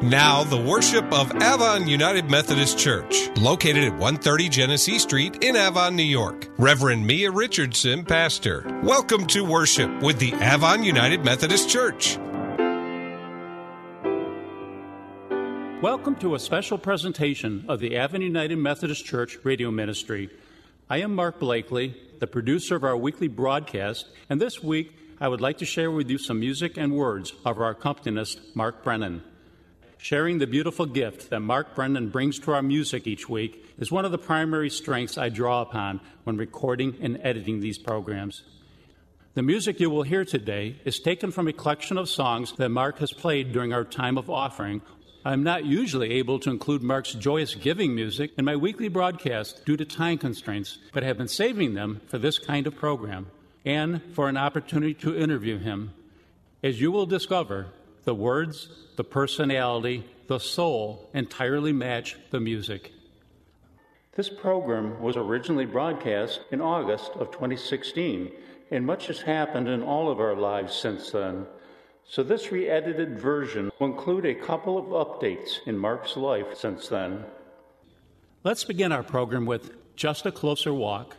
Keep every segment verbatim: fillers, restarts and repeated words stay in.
Now, the worship of Avon United Methodist Church, located at one thirty Genesee Street in Avon, New York. Reverend Mia Richardson, pastor. Welcome to worship with the Avon United Methodist Church. Welcome to a special presentation of the Avon United Methodist Church radio ministry. I am Mark Blakely, the producer of our weekly broadcast, and this week I would like to share with you some music and words of our accompanist, Mark Brennan. Sharing the beautiful gift that Mark Brennan brings to our music each week is one of the primary strengths I draw upon when recording and editing these programs. The music you will hear today is taken from a collection of songs that Mark has played during our time of offering. I'm not usually able to include Mark's joyous giving music in my weekly broadcast due to time constraints, but have been saving them for this kind of program and for an opportunity to interview him. As you will discover, the words, the personality, the soul entirely match the music. This program was originally broadcast in August of twenty sixteen, and much has happened in all of our lives since then. So this re-edited version will include a couple of updates in Mark's life since then. Let's begin our program with Just a Closer Walk.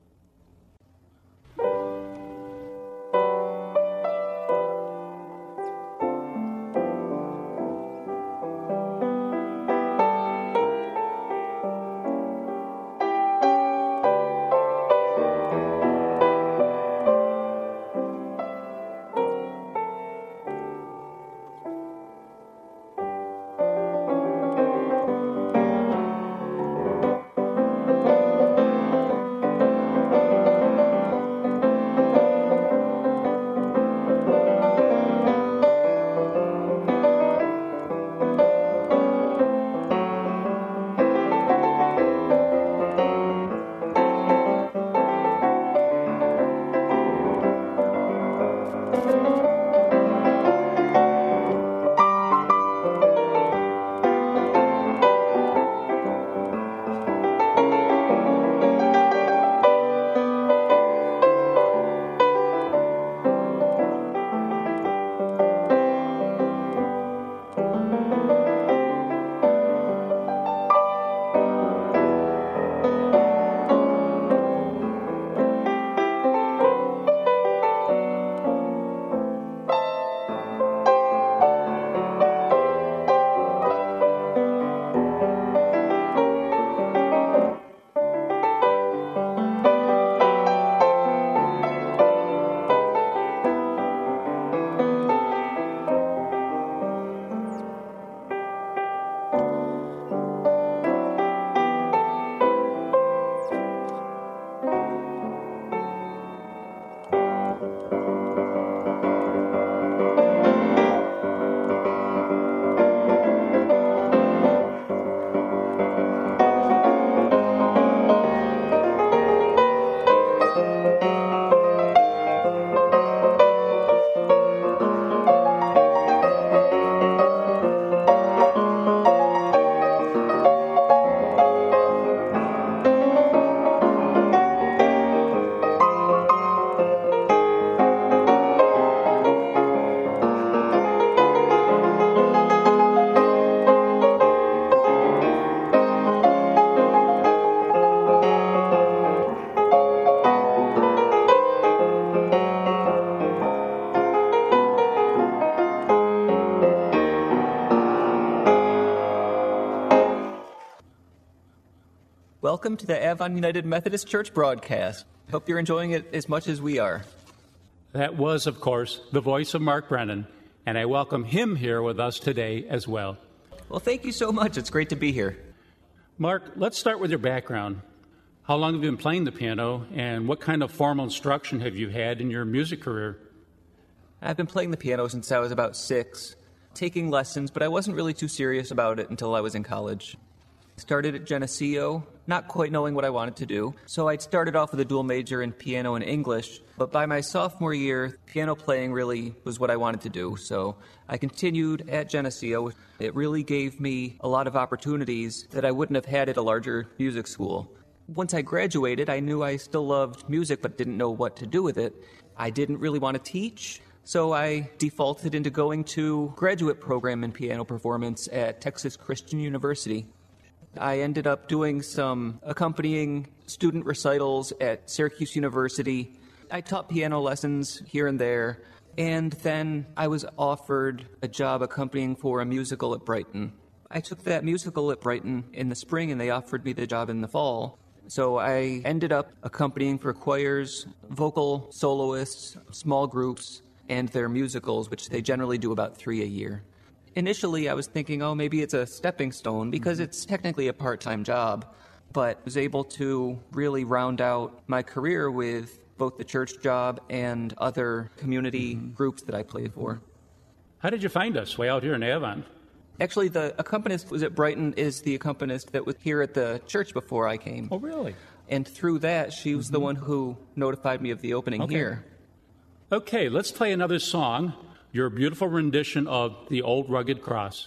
Welcome to the Avon United Methodist Church broadcast. Hope you're enjoying it as much as we are. That was, of course, the voice of Mark Brennan, and I welcome him here with us today as well. Well, thank you so much. It's great to be here. Mark, let's start with your background. How long have you been playing the piano, and what kind of formal instruction have you had in your music career? I've been playing the piano since I was about six, taking lessons, but I wasn't really too serious about it until I was in college. Started at Geneseo, not quite knowing what I wanted to do, so I started off with a dual major in piano and English, but by my sophomore year, piano playing really was what I wanted to do, so I continued at Geneseo. It really gave me a lot of opportunities that I wouldn't have had at a larger music school. Once I graduated, I knew I still loved music but didn't know what to do with it. I didn't really want to teach, So I defaulted into going to graduate program in piano performance at Texas Christian University. I ended up doing some accompanying student recitals at Syracuse University. I taught piano lessons here and there, and then I was offered a job accompanying for a musical at Brighton. I took that musical at Brighton in the spring, and they offered me the job in the fall. So I ended up accompanying for choirs, vocal soloists, small groups, and their musicals, which they generally do about three a year. Initially, I was thinking, oh, maybe it's a stepping stone because it's technically a part-time job, but was able to really round out my career with both the church job and other community mm-hmm. groups that I played for. How did you find us way out here in Avon? Actually, the accompanist who was at Brighton is the accompanist that was here at the church before I came. Oh, really? And through that, she was mm-hmm. the one who notified me of the opening okay. here. Okay, let's play another song, your beautiful rendition of The Old Rugged Cross.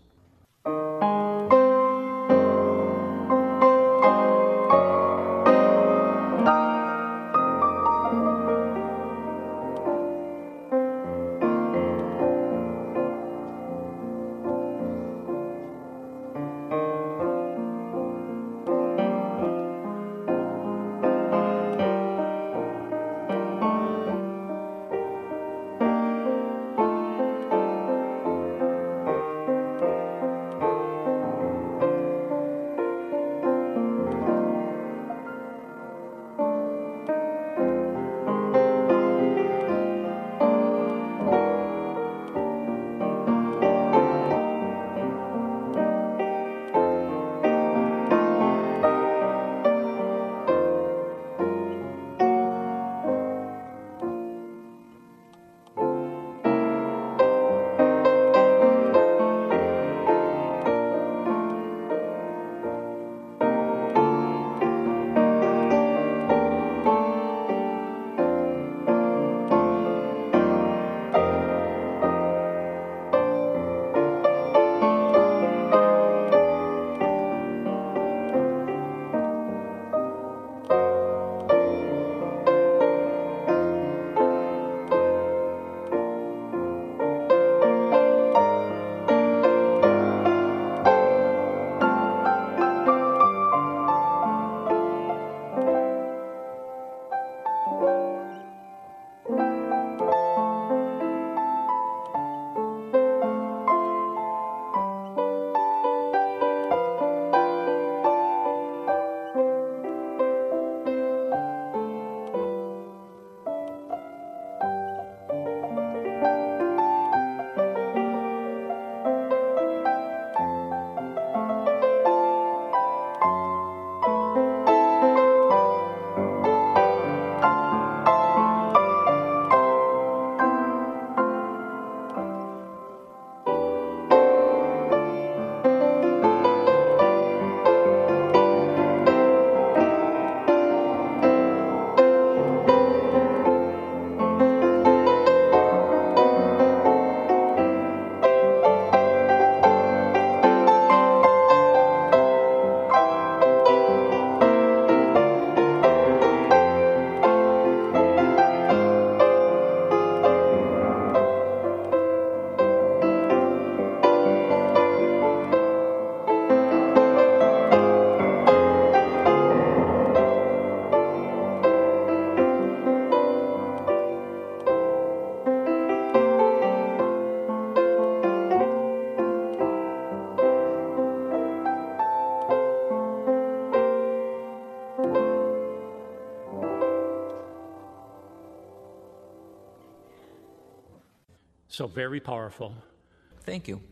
So very powerful. Thank you.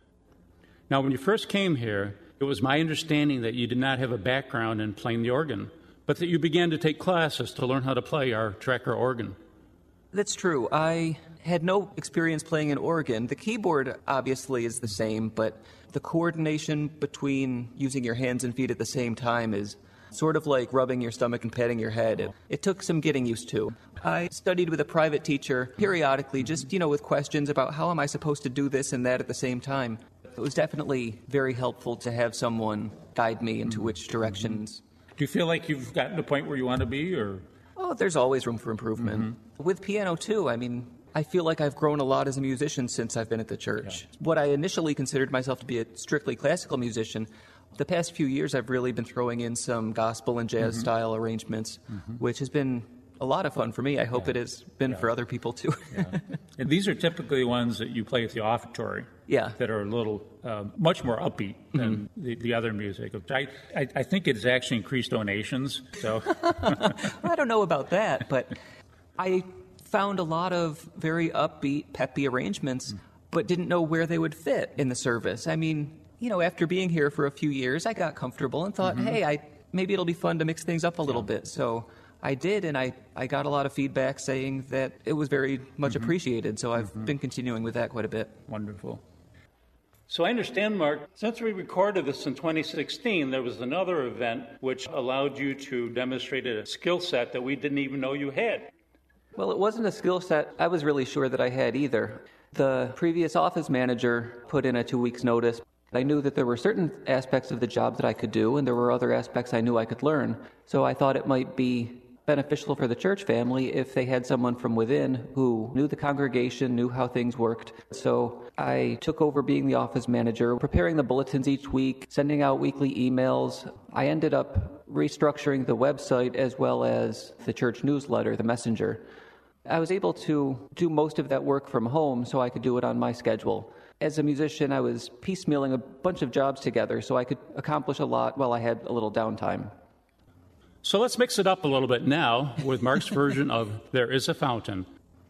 Now, when you first came here, it was my understanding that you did not have a background in playing the organ, but that you began to take classes to learn how to play our Tracker organ. That's true. I had no experience playing an organ. The keyboard obviously is the same, but the coordination between using your hands and feet at the same time is sort of like rubbing your stomach and patting your head. It, it took some getting used to. I studied with a private teacher periodically, just, you know, with questions about how am I supposed to do this and that at the same time. It was definitely very helpful to have someone guide me into which directions. Do you feel like you've gotten to the point where you want to be, or? Oh, there's always room for improvement. Mm-hmm. With piano, too, I mean, I feel like I've grown a lot as a musician since I've been at the church. Yeah. What I initially considered myself to be a strictly classical musician, the past few years I've really been throwing in some gospel and jazz mm-hmm. style arrangements, mm-hmm. which has been a lot of fun for me. I hope yeah. it has been yeah. for other people too. yeah. And these are typically ones that you play at the offertory. Yeah. That are a little, uh, much more upbeat than mm-hmm. the, the other music. I, I, I think it's actually increased donations. So I don't know about that, but I found a lot of very upbeat, peppy arrangements, but didn't know where they would fit in the service. I mean, you know, after being here for a few years, I got comfortable and thought, mm-hmm. hey, I maybe it'll be fun to mix things up a little yeah. bit. So I did, and I, I got a lot of feedback saying that it was very much mm-hmm. appreciated. So I've mm-hmm. been continuing with that quite a bit. Wonderful. So I understand, Mark, since we recorded this in twenty sixteen, there was another event which allowed you to demonstrate a skill set that we didn't even know you had. Well, it wasn't a skill set I was really sure that I had either. The previous office manager put in a two weeks notice. I knew that there were certain aspects of the job that I could do, and there were other aspects I knew I could learn. So I thought it might be beneficial for the church family if they had someone from within who knew the congregation, knew how things worked. So I took over being the office manager, preparing the bulletins each week, sending out weekly emails. I ended up restructuring the website as well as the church newsletter, the Messenger. I was able to do most of that work from home so I could do it on my schedule. As a musician, I was piecemealing a bunch of jobs together so I could accomplish a lot while I had a little downtime. So let's mix it up a little bit now with Mark's version of There Is a Fountain.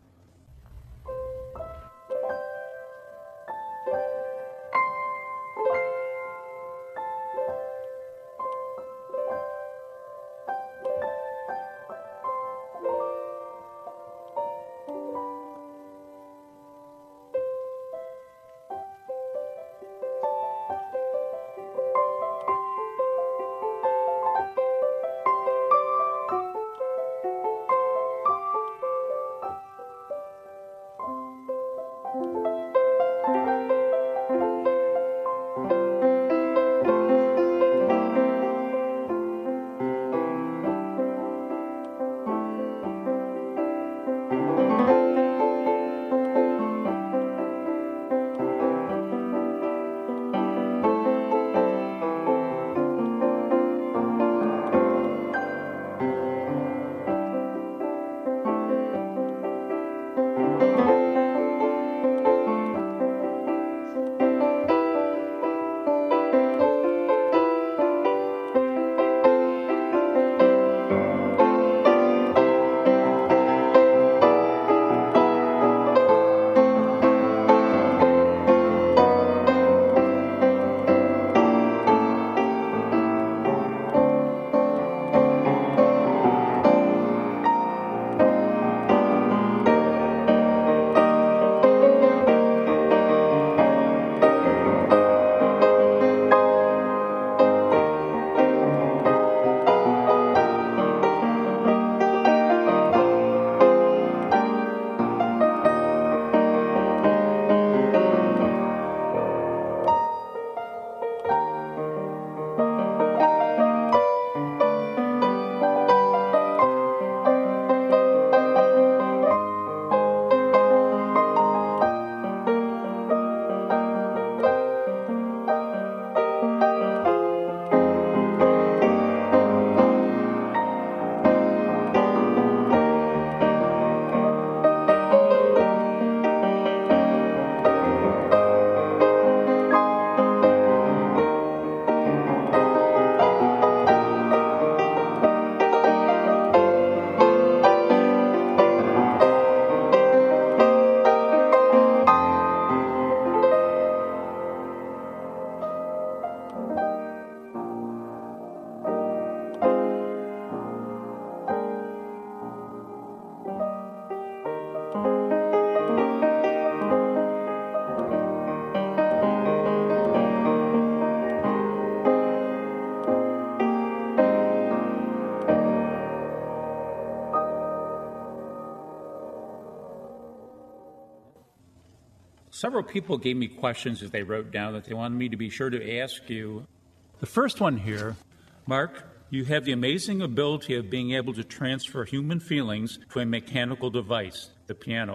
Several people gave me questions that they wrote down that they wanted me to be sure to ask you. The first one here, Mark, you have the amazing ability of being able to transfer human feelings to a mechanical device, the piano.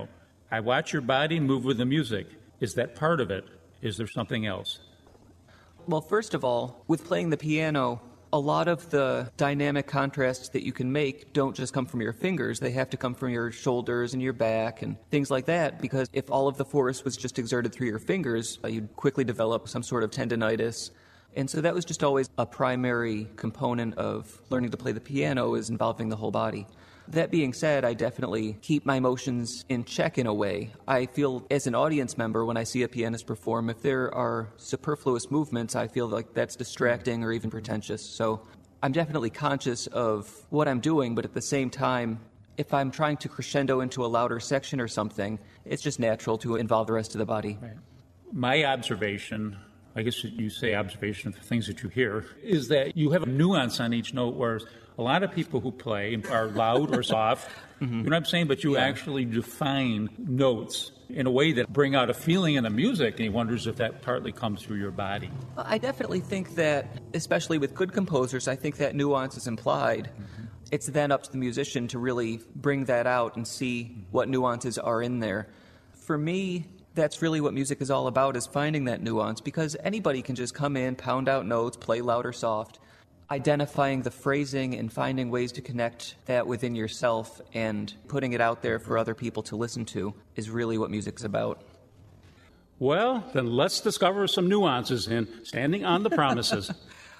I watch your body move with the music. Is that part of it? Is there something else? Well, first of all, with playing the piano, a lot of the dynamic contrasts that you can make don't just come from your fingers. They have to come from your shoulders and your back and things like that, because if all of the force was just exerted through your fingers, uh, you'd quickly develop some sort of tendinitis. And so that was just always a primary component of learning to play the piano, is involving the whole body. That being said, I definitely keep my emotions in check in a way. I feel as an audience member when I see a pianist perform, if there are superfluous movements, I feel like that's distracting or even pretentious. So I'm definitely conscious of what I'm doing, but at the same time, if I'm trying to crescendo into a louder section or something, it's just natural to involve the rest of the body. Right. My observation, I guess you say observation of the things that you hear, is that you have a nuance on each note, whereas a lot of people who play are loud or soft, mm-hmm. you know what I'm saying? But you yeah. actually define notes in a way that bring out a feeling in the music, and he wonders if that partly comes through your body. I definitely think that, especially with good composers, I think that nuance is implied. Mm-hmm. It's then up to the musician to really bring that out and see what nuances are in there. For me, that's really what music is all about, is finding that nuance, because anybody can just come in, pound out notes, play loud or soft. Identifying the phrasing and finding ways to connect that within yourself and putting it out there for other people to listen to is really what music's about. Well, then let's discover some nuances in Standing on the Promises.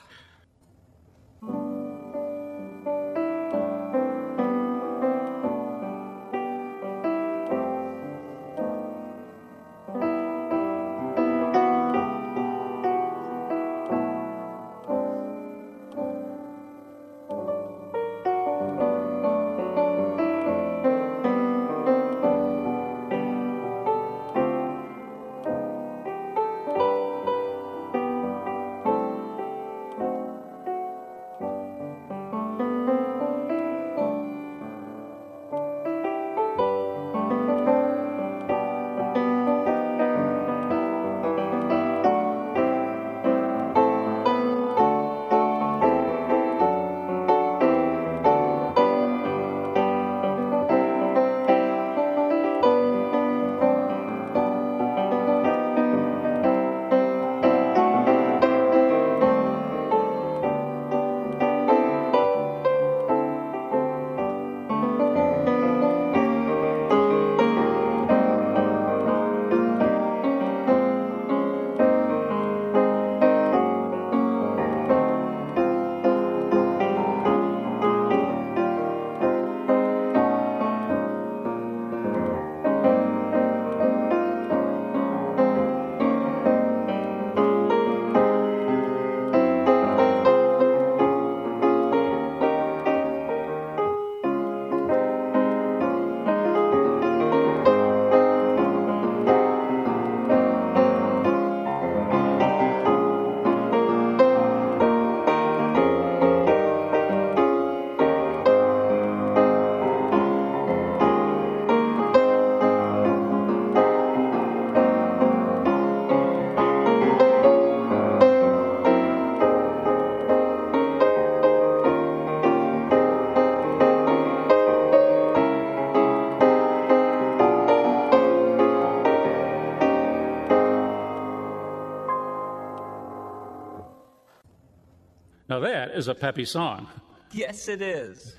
Now that is a peppy song. Yes, it is.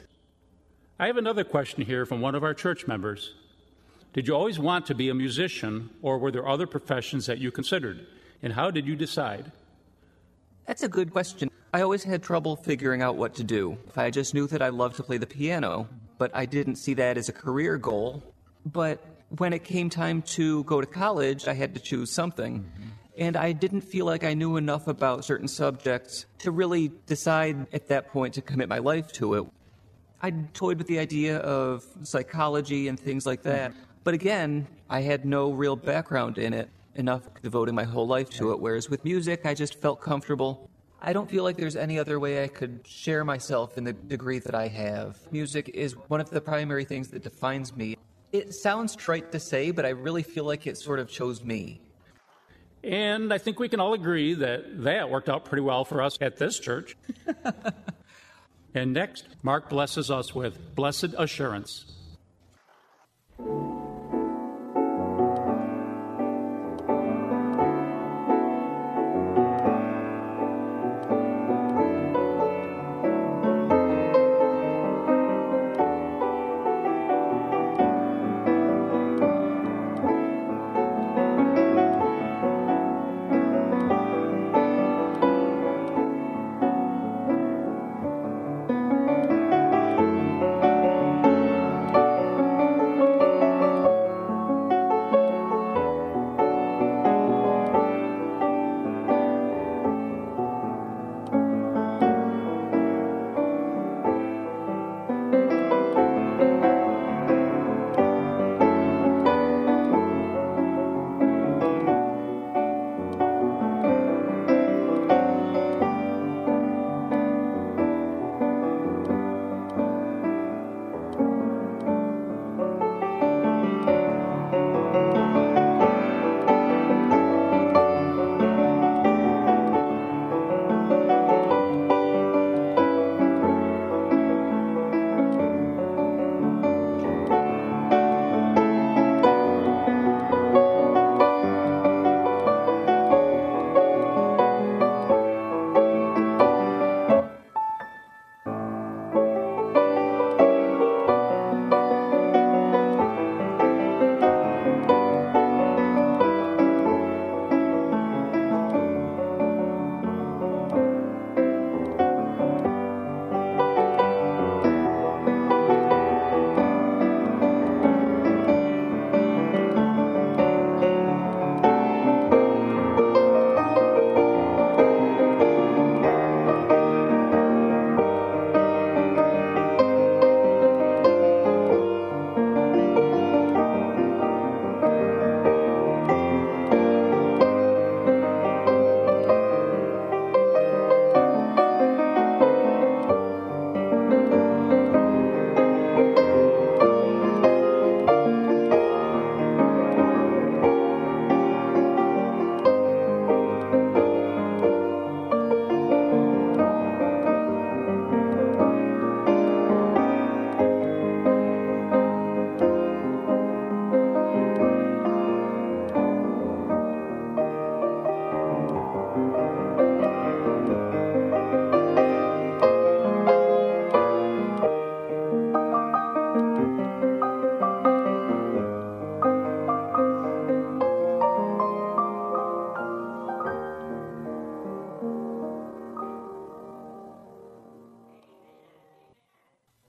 I have another question here from one of our church members. Did you always want to be a musician, or were there other professions that you considered? And how did you decide? That's a good question. I always had trouble figuring out what to do. I just knew that I loved to play the piano, but I didn't see that as a career goal. But when it came time to go to college, I had to choose something. Mm-hmm. And I didn't feel like I knew enough about certain subjects to really decide at that point to commit my life to it. I toyed with the idea of psychology and things like that. But again, I had no real background in it, enough devoting my whole life to it. Whereas with music, I just felt comfortable. I don't feel like there's any other way I could share myself in the degree that I have. Music is one of the primary things that defines me. It sounds trite to say, but I really feel like it sort of chose me. And I think we can all agree that that worked out pretty well for us at this church. And next, Mark blesses us with Blessed Assurance.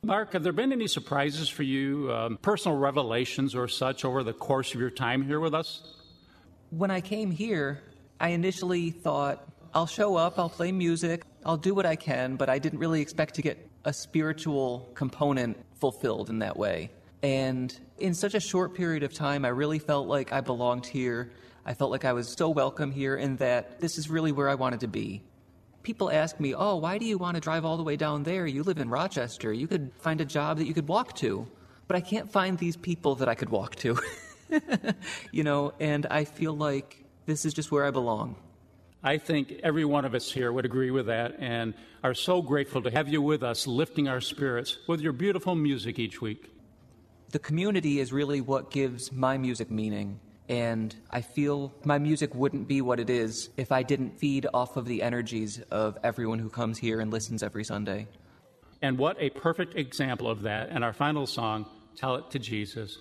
Mark, have there been any surprises for you, um, personal revelations or such, over the course of your time here with us? When I came here, I initially thought, I'll show up, I'll play music, I'll do what I can, but I didn't really expect to get a spiritual component fulfilled in that way. And in such a short period of time, I really felt like I belonged here. I felt like I was so welcome here and that this is really where I wanted to be. People ask me, oh, why do you want to drive all the way down there? You live in Rochester. You could find a job that you could walk to. But I can't find these people that I could walk to. You know, and I feel like this is just where I belong. I think every one of us here would agree with that and are so grateful to have you with us, lifting our spirits with your beautiful music each week. The community is really what gives my music meaning. And I feel my music wouldn't be what it is if I didn't feed off of the energies of everyone who comes here and listens every Sunday. And what a perfect example of that in our final song, Tell It to Jesus.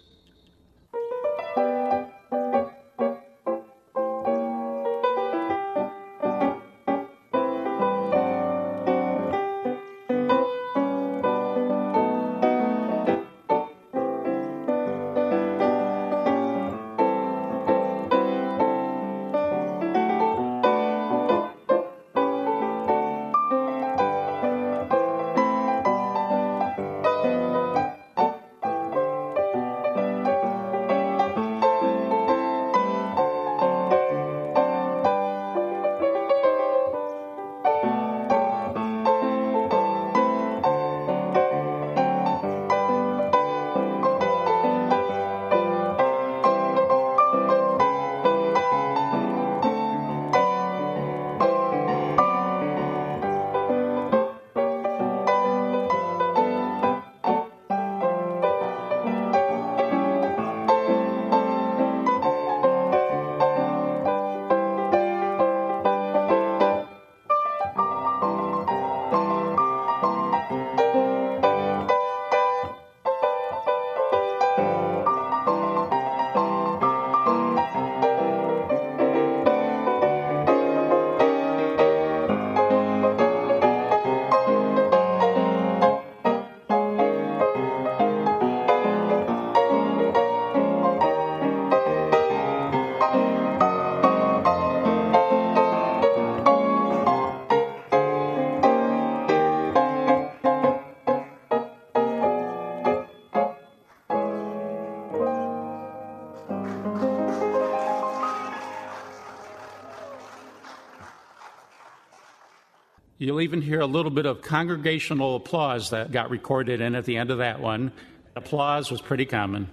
You'll even hear a little bit of congregational applause that got recorded in at the end of that one. Applause was pretty common.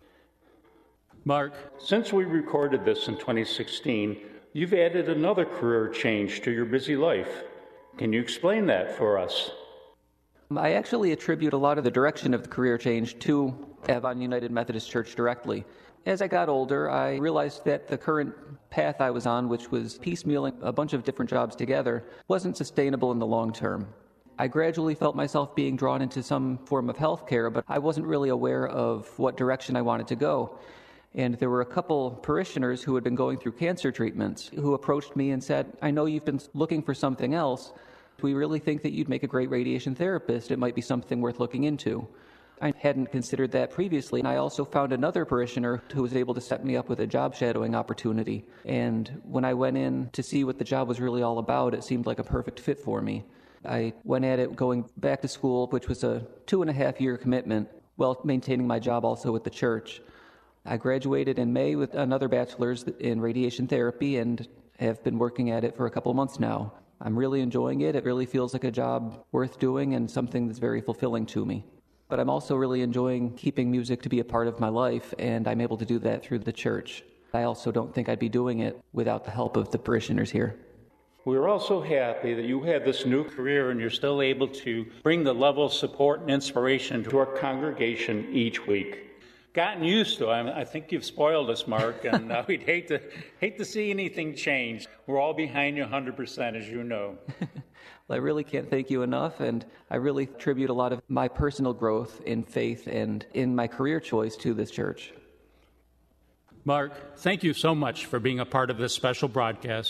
Mark, since we recorded this in twenty sixteen, you've added another career change to your busy life. Can you explain that for us? I actually attribute a lot of the direction of the career change to Avon United Methodist Church directly. As I got older, I realized that the current path I was on, which was piecemealing a bunch of different jobs together, wasn't sustainable in the long term. I gradually felt myself being drawn into some form of healthcare, but I wasn't really aware of what direction I wanted to go. And there were a couple parishioners who had been going through cancer treatments who approached me and said, I know you've been looking for something else. We really think that you'd make a great radiation therapist. It might be something worth looking into. I hadn't considered that previously, and I also found another parishioner who was able to set me up with a job shadowing opportunity. And when I went in to see what the job was really all about, it seemed like a perfect fit for me. I went at it going back to school, which was a two and a half year commitment, while maintaining my job also with the church. I graduated in May with another bachelor's in radiation therapy and have been working at it for a couple of months now. I'm really enjoying it. It really feels like a job worth doing and something that's very fulfilling to me. But I'm also really enjoying keeping music to be a part of my life, and I'm able to do that through the church. I also don't think I'd be doing it without the help of the parishioners here. We're also happy that you have this new career and you're still able to bring the level of support and inspiration to our congregation each week. Gotten used to it. I think you've spoiled us, Mark, and uh, we'd hate to hate to see anything change. We're all behind you one hundred percent, as you know. Well, I really can't thank you enough, and I really attribute a lot of my personal growth in faith and in my career choice to this church. Mark, thank you so much for being a part of this special broadcast.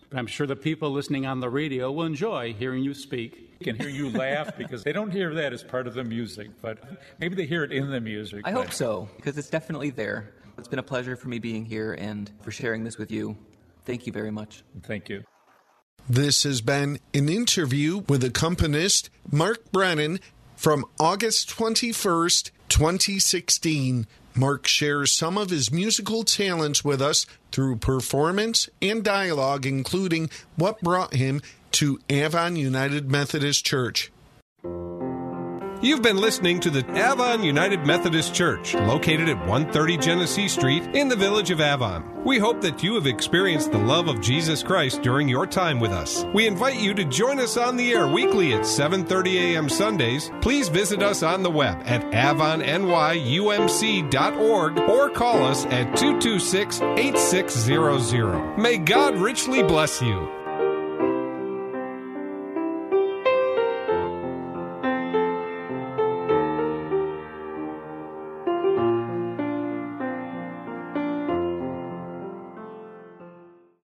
I'm sure the people listening on the radio will enjoy hearing you speak. They can hear you laugh because they don't hear that as part of the music, but maybe they hear it in the music. I but... hope so, because it's definitely there. It's been a pleasure for me being here and for sharing this with you. Thank you very much. Thank you. This has been an interview with accompanist Mark Brennan from August twenty-first, twenty sixteen. Mark shares some of his musical talents with us through performance and dialogue, including what brought him to Avon United Methodist Church. You've been listening to the Avon United Methodist Church, located at one thirty Genesee Street in the village of Avon. We hope that you have experienced the love of Jesus Christ during your time with us. We invite you to join us on the air weekly at seven thirty a.m. Sundays. Please visit us on the web at avon n y u m c dot org or call us at two two six, eight six zero zero. May God richly bless you.